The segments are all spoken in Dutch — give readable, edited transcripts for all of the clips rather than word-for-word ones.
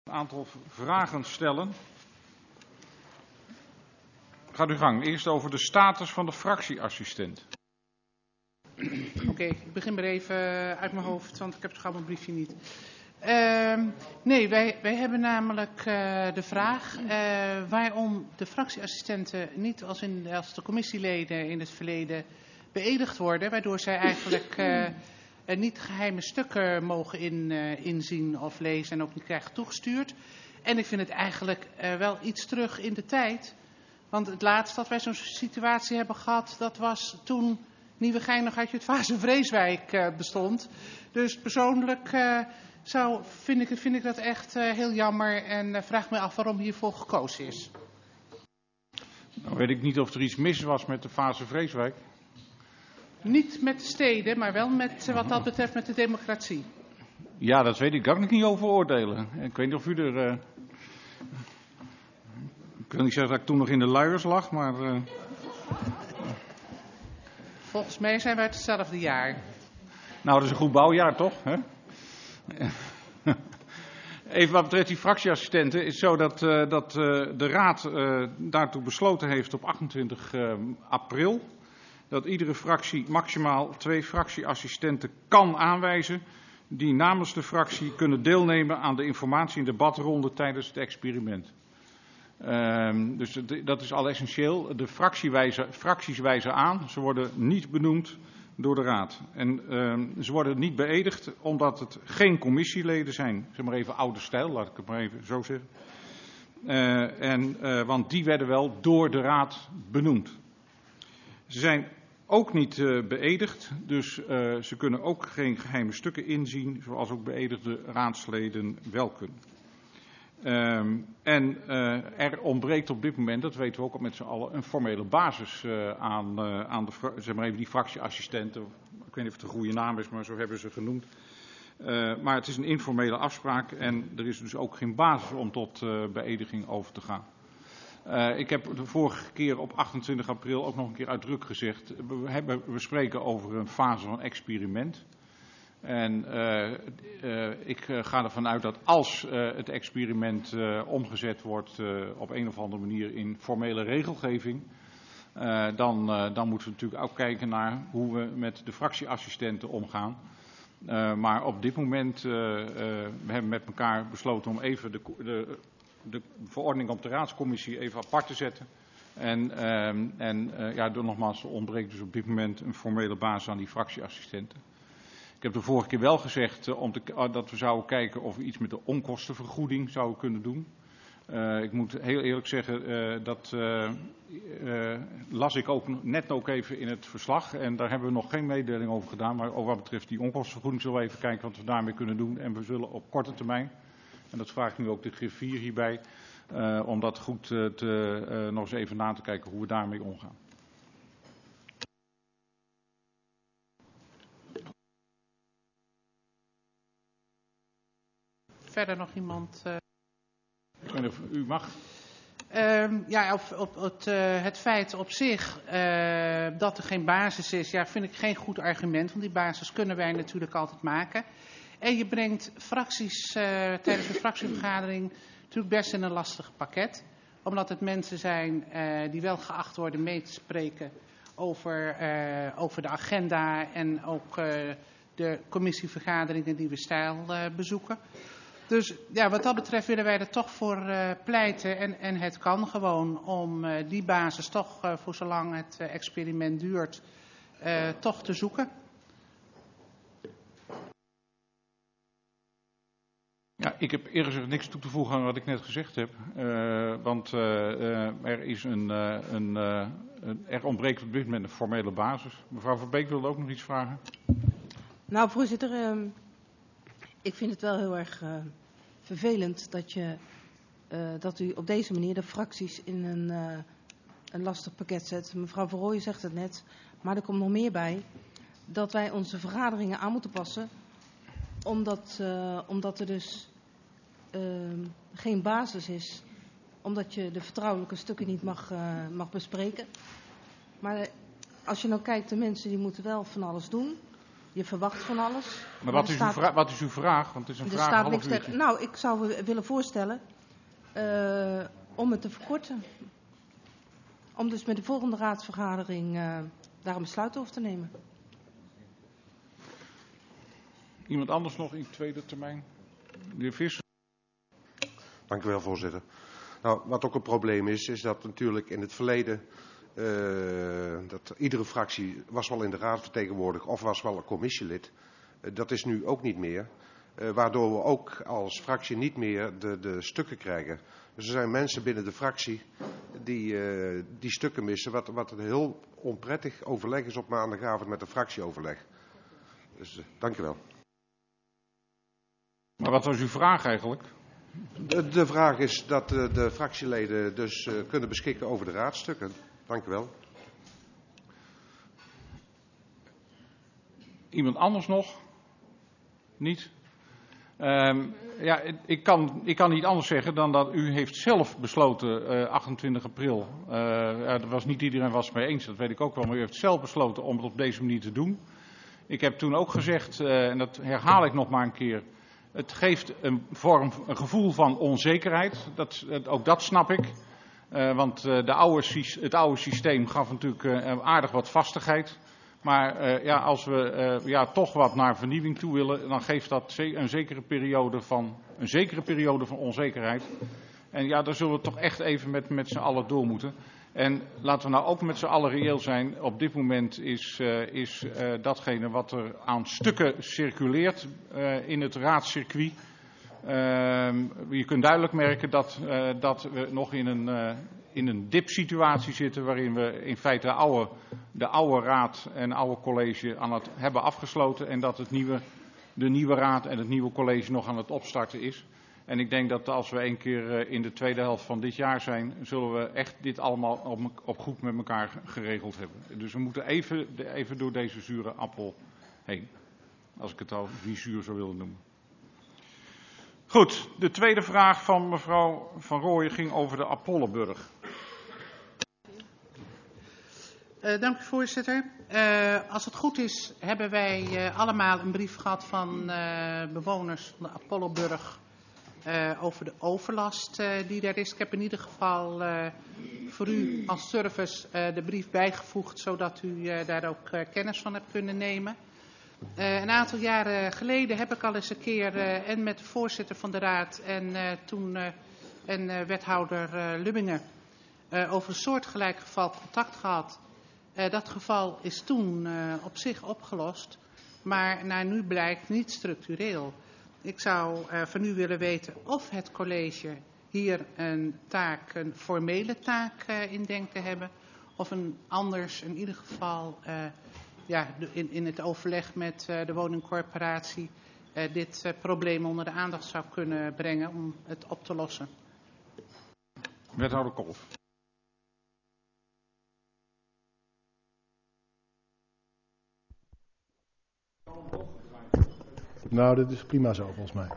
Een aantal vragen stellen. Gaat uw gang. Eerst over de status van de fractieassistent. Oké, ik begin maar even uit mijn hoofd, want ik heb het gauw mijn briefje niet. Nee, wij hebben namelijk de vraag waarom de fractieassistenten niet als de commissieleden in het verleden beëdigd worden, waardoor zij eigenlijk niet geheime stukken mogen inzien of lezen en ook niet krijgen toegestuurd. En ik vind het eigenlijk wel iets terug in de tijd. Want het laatst dat wij zo'n situatie hebben gehad, dat was toen Nieuwegein nog uit Jutphaas-Vreeswijk bestond. Dus persoonlijk vind ik dat echt heel jammer en vraag me af waarom hiervoor gekozen is. Nou weet ik niet of er iets mis was met de fase Vreeswijk. Niet met de steden, maar wel met wat dat betreft met de democratie. Ja, dat weet ik. Daar kan ik niet over oordelen. Ik weet niet of u er... Ik wil niet zeggen dat ik toen nog in de luiers lag, maar... Volgens mij zijn wij hetzelfde jaar. Nou, dat is een goed bouwjaar, toch? Hè? Even wat betreft die fractieassistenten is zo dat de Raad daartoe besloten heeft op 28 april... dat iedere fractie maximaal 2 fractieassistenten kan aanwijzen... die namens de fractie kunnen deelnemen aan de informatie- en debatronde tijdens het experiment. Dus dat is al essentieel. De fracties wijzen aan. Ze worden niet benoemd door de Raad. En ze worden niet beëdigd omdat het geen commissieleden zijn. Zeg maar even oude stijl, laat ik het maar even zo zeggen. Want die werden wel door de Raad benoemd. Ze zijn ook niet beëdigd, dus ze kunnen ook geen geheime stukken inzien, zoals ook beëdigde raadsleden wel kunnen. Er ontbreekt op dit moment, dat weten we ook al met z'n allen, een formele basis aan zeg maar even die fractieassistenten. Ik weet niet of het een goede naam is, maar zo hebben ze genoemd. Maar het is een informele afspraak en er is dus ook geen basis om tot beëdiging over te gaan. Ik heb de vorige keer op 28 april ook nog een keer uitdrukkelijk gezegd, we spreken over een fase van experiment. En ik ga ervan uit dat als het experiment omgezet wordt op een of andere manier in formele regelgeving, dan moeten we natuurlijk ook kijken naar hoe we met de fractieassistenten omgaan. Maar op dit moment, we hebben met elkaar besloten om even de verordening op de raadscommissie even apart te zetten. Nogmaals, er ontbreekt dus op dit moment een formele basis aan die fractieassistenten. Ik heb de vorige keer wel gezegd dat we zouden kijken of we iets met de onkostenvergoeding zouden kunnen doen. Ik moet heel eerlijk zeggen, dat las ik ook net even in het verslag. En daar hebben we nog geen mededeling over gedaan. Maar over wat betreft die onkostenvergoeding zullen we even kijken wat we daarmee kunnen doen. En we zullen op korte termijn, en dat vraagt nu ook de griffier hierbij, om dat goed nog eens even na te kijken hoe we daarmee omgaan. Verder nog iemand? Ik weet niet of u mag. Het feit op zich dat er geen basis is, vind ik geen goed argument. Want die basis kunnen wij natuurlijk altijd maken. En je brengt fracties tijdens een fractievergadering natuurlijk best in een lastig pakket. Omdat het mensen zijn die wel geacht worden mee te spreken over de agenda en ook de commissievergaderingen die we stijl bezoeken. Dus wat dat betreft willen wij er toch voor pleiten. En het kan gewoon om die basis toch voor zolang het experiment duurt toch te zoeken. Ja, ik heb eerlijk gezegd niks toe te voegen aan wat ik net gezegd heb. Want er ontbreekt op dit moment een formele basis. Mevrouw Verbeek wilde ook nog iets vragen. Nou, voorzitter, ik vind het wel heel erg vervelend dat u op deze manier de fracties in een lastig pakket zet. Mevrouw Verrooyen zegt het net, maar er komt nog meer bij. Dat wij onze vergaderingen aan moeten passen, omdat er dus geen basis is. Omdat je de vertrouwelijke stukken niet mag bespreken. Maar als je nou kijkt, de mensen die moeten wel van alles doen. Je verwacht van alles. Maar wat is uw vraag? Want het is een vraag staat half niks uurtje. Nou, ik zou willen voorstellen om het te verkorten. Om dus met de volgende raadsvergadering daar een besluit over te nemen. Iemand anders nog in tweede termijn? De heer Visser. Dank u wel, voorzitter. Nou, wat ook een probleem is dat natuurlijk in het verleden dat iedere fractie was wel in de raad vertegenwoordigd of was wel een commissielid. Dat is nu ook niet meer. Waardoor we ook als fractie niet meer de stukken krijgen. Dus er zijn mensen binnen de fractie die stukken missen. Wat een heel onprettig overleg is op maandagavond met een fractieoverleg. Dus dank u wel. Maar wat was uw vraag eigenlijk? De vraag is dat de fractieleden dus kunnen beschikken over de raadstukken. Dank u wel. Iemand anders nog? Niet? Ja, ik kan niet anders zeggen dan dat u heeft zelf besloten 28 april. Er was niet iedereen was het mee eens, dat weet ik ook wel. Maar u heeft zelf besloten om het op deze manier te doen. Ik heb toen ook gezegd, en dat herhaal ik nog maar een keer. Het geeft een gevoel van onzekerheid. Ook dat snap ik. Want het oude systeem gaf natuurlijk aardig wat vastigheid. Maar als we toch wat naar vernieuwing toe willen, dan geeft dat een zekere periode van onzekerheid. En ja, daar zullen we toch echt even met z'n allen door moeten. En laten we nou ook met z'n allen reëel zijn. Op dit moment is datgene wat er aan stukken circuleert in het raadscircuit. Je kunt duidelijk merken dat we nog in een dipsituatie zitten waarin we in feite de oude raad en oude college aan het hebben afgesloten. En dat de nieuwe raad en het nieuwe college nog aan het opstarten is. En ik denk dat als we een keer in de tweede helft van dit jaar zijn, zullen we echt dit allemaal op goed met elkaar geregeld hebben. Dus we moeten even door deze zure appel heen. Als ik het al die zuur zou willen noemen. Goed, de tweede vraag van mevrouw Van Rooyen ging over de Apolloburg. Dank u, voorzitter. Als het goed is, hebben wij allemaal een brief gehad van bewoners van de Apolloburg over de overlast die er is. Ik heb in ieder geval voor u als service de brief bijgevoegd, zodat u daar ook kennis van hebt kunnen nemen. Een aantal jaren geleden heb ik al eens een keer en met de voorzitter van de raad en wethouder Lubbingen over een soortgelijk geval contact gehad. Dat geval is toen op zich opgelost, maar naar nu blijkt niet structureel. Ik zou van u willen weten of het college hier een formele taak in denkt te hebben, of anders in ieder geval in het overleg met de woningcorporatie dit probleem onder de aandacht zou kunnen brengen om het op te lossen. Wethouder Kolf. Nou, dat is prima zo volgens mij.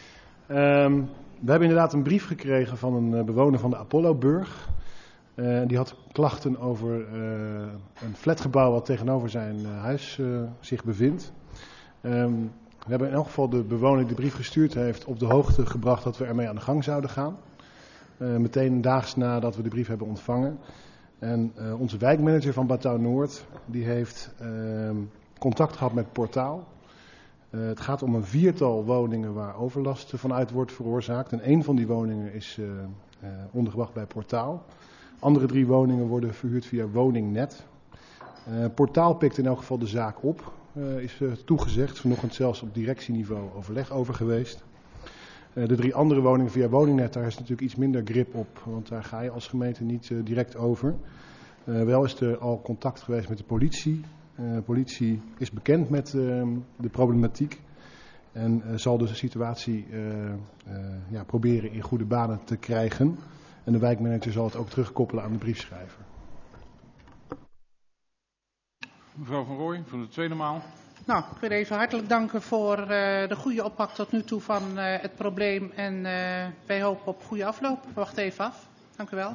We hebben inderdaad een brief gekregen van een bewoner van de Apolloburg. Die had klachten over een flatgebouw wat tegenover zijn huis zich bevindt. We hebben in elk geval de bewoner die de brief gestuurd heeft op de hoogte gebracht dat we ermee aan de gang zouden gaan. Meteen daags nadat we de brief hebben ontvangen. En onze wijkmanager van Batouw Noord die heeft contact gehad met Portaal. Het gaat om een 4-tal woningen waar overlast vanuit wordt veroorzaakt. En één van die woningen is ondergebracht bij Portaal. Andere 3 woningen worden verhuurd via Woningnet. Portaal pikt in elk geval de zaak op. Is toegezegd, vanochtend zelfs op directieniveau overleg over geweest. De 3 andere woningen via Woningnet, daar is natuurlijk iets minder grip op. Want daar ga je als gemeente niet direct over. Wel is er al contact geweest met de politie. De politie is bekend met de problematiek en zal dus de situatie proberen in goede banen te krijgen. En de wijkmanager zal het ook terugkoppelen aan de briefschrijver. Mevrouw Van Rooyen, voor de tweede maal. Nou, ik wil even hartelijk danken voor de goede oppak tot nu toe van het probleem. En wij hopen op goede afloop. Wacht even af. Dank u wel.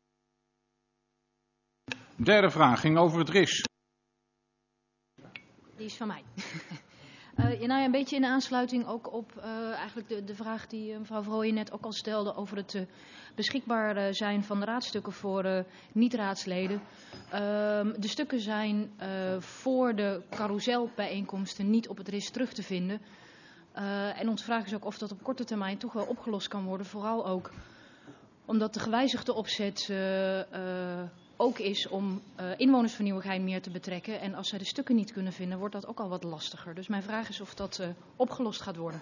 Derde vraag ging over het RIS. Die is van mij. Een beetje in aansluiting ook op eigenlijk de vraag die mevrouw Verhooyen net ook al stelde over het beschikbaar zijn van de raadstukken voor niet-raadsleden. De stukken zijn voor de carouselbijeenkomsten niet op het RIS terug te vinden. En onze vraag is ook of dat op korte termijn toch wel opgelost kan worden. Vooral ook omdat de gewijzigde opzet ook is om inwoners van Nieuwegein meer te betrekken. En als zij de stukken niet kunnen vinden, wordt dat ook al wat lastiger. Dus mijn vraag is of dat opgelost gaat worden.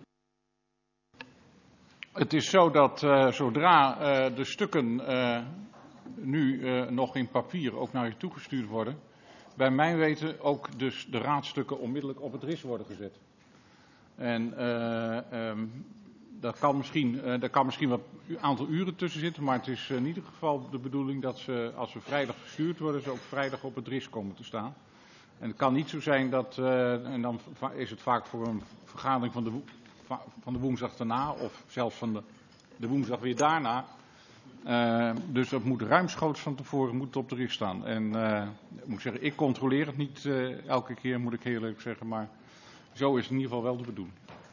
Het is zo dat zodra de stukken nu nog in papier ook naar u toegestuurd worden, bij mijn weten ook dus de raadstukken onmiddellijk op het RIS worden gezet. En daar kan misschien wat aantal uren tussen zitten, maar het is in ieder geval de bedoeling dat ze, als ze vrijdag verstuurd worden, ze ook vrijdag op het RIS komen te staan. En het kan niet zo zijn dat, en dan is het vaak voor een vergadering van de woensdag daarna, of zelfs van de woensdag weer daarna. Dus dat moet ruimschoots van tevoren op de RIS staan. En moet ik zeggen, ik controleer het niet elke keer, moet ik heel eerlijk zeggen, maar zo is het in ieder geval wel de bedoeling.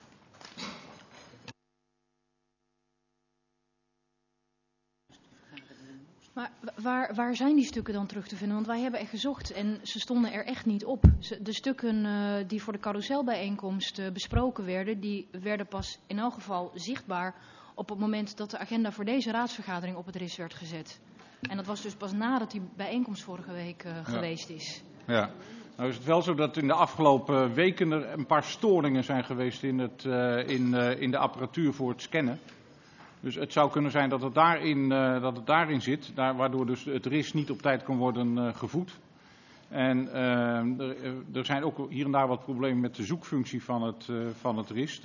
Maar waar zijn die stukken dan terug te vinden? Want wij hebben er gezocht en ze stonden er echt niet op. De stukken die voor de carouselbijeenkomst besproken werden, die werden pas in elk geval zichtbaar op het moment dat de agenda voor deze raadsvergadering op het RIS werd gezet. En dat was dus pas nadat die bijeenkomst vorige week geweest is. Ja. Nou is het wel zo dat in de afgelopen weken er een paar storingen zijn geweest in de apparatuur voor het scannen. Dus het zou kunnen zijn dat het daarin zit, waardoor dus het RIS niet op tijd kan worden gevoed. En er zijn ook hier en daar wat problemen met de zoekfunctie van het RIS.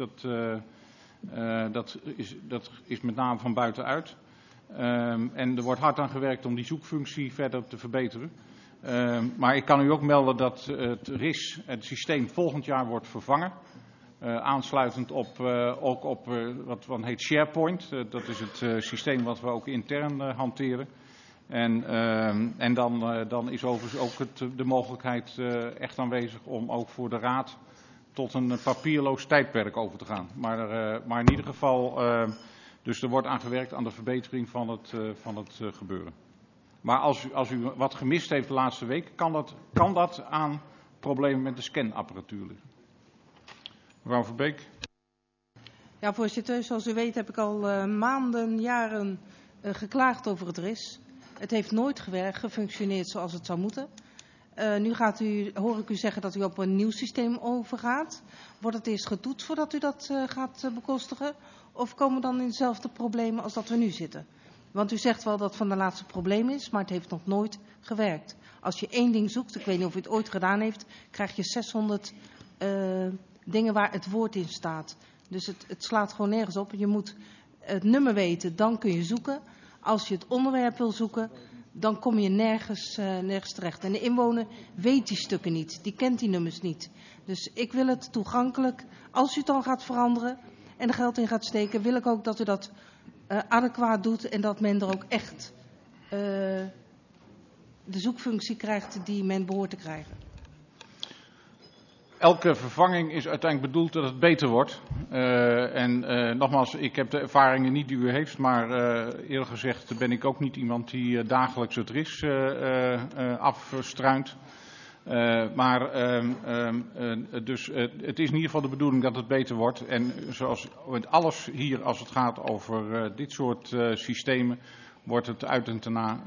Dat is met name van buitenuit. En er wordt hard aan gewerkt om die zoekfunctie verder te verbeteren. Maar ik kan u ook melden dat het RIS, het systeem, volgend jaar wordt vervangen. Aansluitend ook op wat heet SharePoint. Dat is het systeem wat we ook intern hanteren. En dan is overigens ook de mogelijkheid echt aanwezig om ook voor de Raad tot een papierloos tijdperk over te gaan. Maar in ieder geval, dus er wordt aan gewerkt aan de verbetering van het gebeuren. Maar als u wat gemist heeft de laatste week, kan dat aan problemen met de scanapparatuur liggen. Mevrouw Verbeek. Ja, voorzitter, zoals u weet heb ik al maanden, jaren geklaagd over het RIS. Het heeft nooit gefunctioneerd zoals het zou moeten. Nu hoor ik u zeggen dat u op een nieuw systeem overgaat. Wordt het eerst getoetst voordat u dat gaat bekostigen? Of komen dan in dezelfde problemen als dat we nu zitten? Want u zegt wel dat het van de laatste probleem is, maar het heeft nog nooit gewerkt. Als je één ding zoekt, ik weet niet of u het ooit gedaan heeft, krijg je 600 dingen waar het woord in staat. Dus het slaat gewoon nergens op. Je moet het nummer weten, dan kun je zoeken. Als je het onderwerp wil zoeken, dan kom je nergens terecht. En de inwoner weet die stukken niet, die kent die nummers niet. Dus ik wil het toegankelijk, als u het dan gaat veranderen en er geld in gaat steken, wil ik ook dat u dat adequaat doet en dat men er ook echt de zoekfunctie krijgt die men behoort te krijgen. Elke vervanging is uiteindelijk bedoeld dat het beter wordt. Nogmaals, ik heb de ervaringen niet die u heeft, maar eerlijk gezegd ben ik ook niet iemand die dagelijks het RIS afstruint. Dus het is in ieder geval de bedoeling dat het beter wordt. En zoals met alles hier, als het gaat over dit soort systemen, wordt het uit en daarna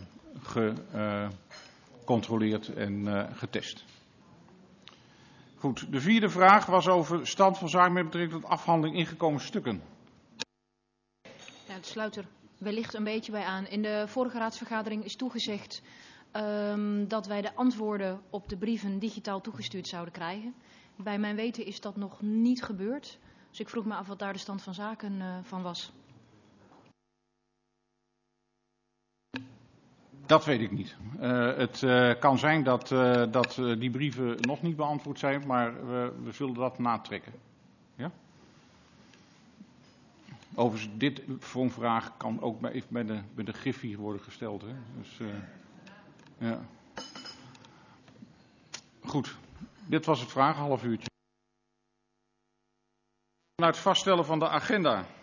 gecontroleerd en getest. Goed, de vierde vraag was over stand van zaken met betrekking tot afhandeling ingekomen stukken. Ja, het sluit er wellicht een beetje bij aan. In de vorige raadsvergadering is toegezegd dat wij de antwoorden op de brieven digitaal toegestuurd zouden krijgen. Bij mijn weten is dat nog niet gebeurd. Dus ik vroeg me af wat daar de stand van zaken van was. Dat weet ik niet. Het kan zijn dat die brieven nog niet beantwoord zijn, maar we zullen dat natrekken. Ja? Overigens, dit vraag kan ook bij de Griffie worden gesteld. Hè? Dus, ja. Goed. Dit was het vragen, half uurtje. Na het vaststellen van de agenda